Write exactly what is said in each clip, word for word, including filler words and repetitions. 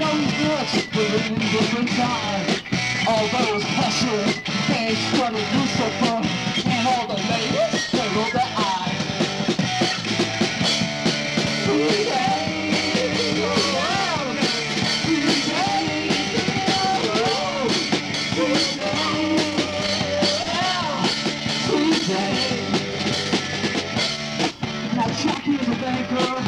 know he's rich, but in different times. All those hustlers, they studied Lucifer, and all the ladies, they roll their eyes. Three days, oh, three days, oh, three days, three days. Now Jackie is a banker.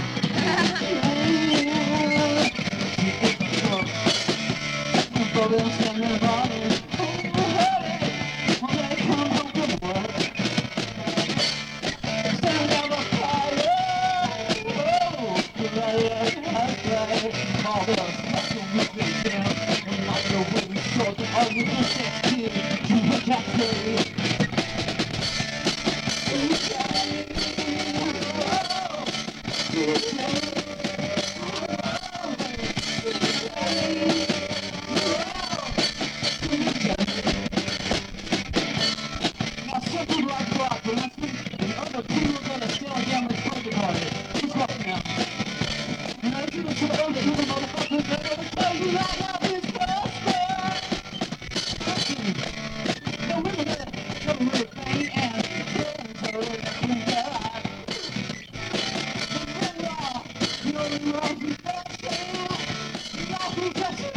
But I'm standing on it. When they come home from work, stand on the fire. Oh, that's right. All the special movements down. And like the way we short the argument sixteen. You look at me. You know,